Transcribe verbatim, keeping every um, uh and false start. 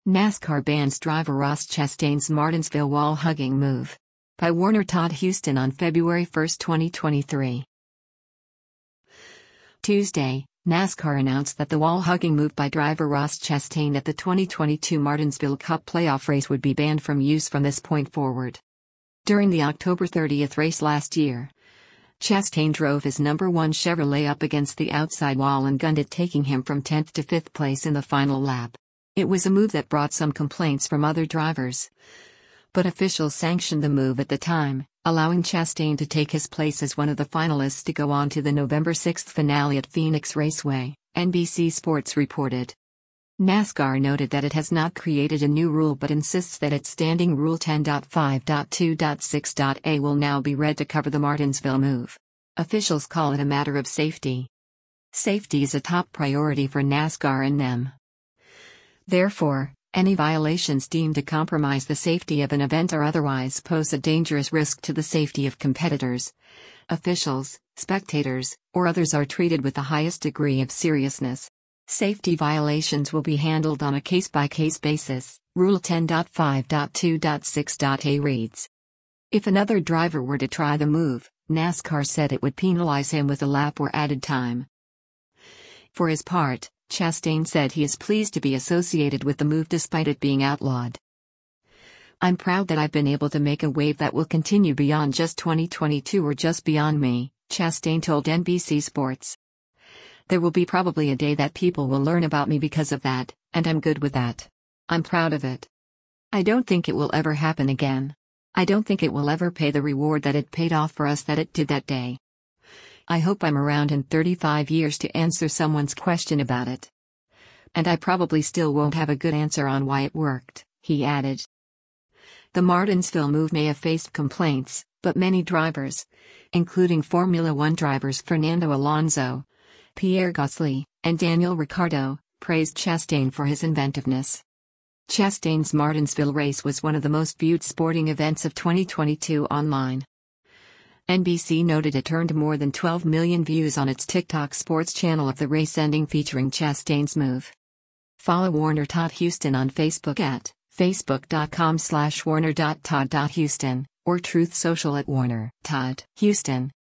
NASCAR bans driver Ross Chastain's Martinsville wall-hugging move. By Warner Todd Huston on February first, twenty twenty-three. Tuesday, NASCAR announced that the wall-hugging move by driver Ross Chastain at the twenty twenty-two Martinsville Cup playoff race would be banned from use from this point forward. During the October thirtieth race last year, Chastain drove his number one Chevrolet up against the outside wall and gunned it, taking him from tenth to fifth place in the final lap. It was a move that brought some complaints from other drivers, but officials sanctioned the move at the time, allowing Chastain to take his place as one of the finalists to go on to the November sixth finale at Phoenix Raceway, N B C Sports reported. NASCAR noted that it has not created a new rule but insists that its standing Rule ten point five point two point six point A will now be read to cover the Martinsville move. Officials call it a matter of safety. Safety is a top priority for NASCAR and them. Therefore, any violations deemed to compromise the safety of an event or otherwise pose a dangerous risk to the safety of competitors, officials, spectators, or others are treated with the highest degree of seriousness. Safety violations will be handled on a case-by-case basis, Rule ten point five point two point six point A reads. If another driver were to try the move, NASCAR said it would penalize him with a lap or added time. For his part, Chastain said he is pleased to be associated with the move despite it being outlawed. "I'm proud that I've been able to make a wave that will continue beyond just twenty twenty-two or just beyond me," Chastain told N B C Sports. "There will be probably a day that people will learn about me because of that, and I'm good with that. I'm proud of it. I don't think it will ever happen again. I don't think it will ever pay the reward that it paid off for us that it did that day. I hope I'm around in thirty-five years to answer someone's question about it. And I probably still won't have a good answer on why it worked," he added. The Martinsville move may have faced complaints, but many drivers, including Formula One drivers Fernando Alonso, Pierre Gasly, and Daniel Ricciardo, praised Chastain for his inventiveness. Chastain's Martinsville race was one of the most viewed sporting events of twenty twenty-two online. N B C noted it earned more than twelve million views on its TikTok sports channel of the race ending featuring Chastain's move. Follow Warner Todd Huston on Facebook at facebook.com slash warner.todd.huston or Truth Social at Warner Todd Huston.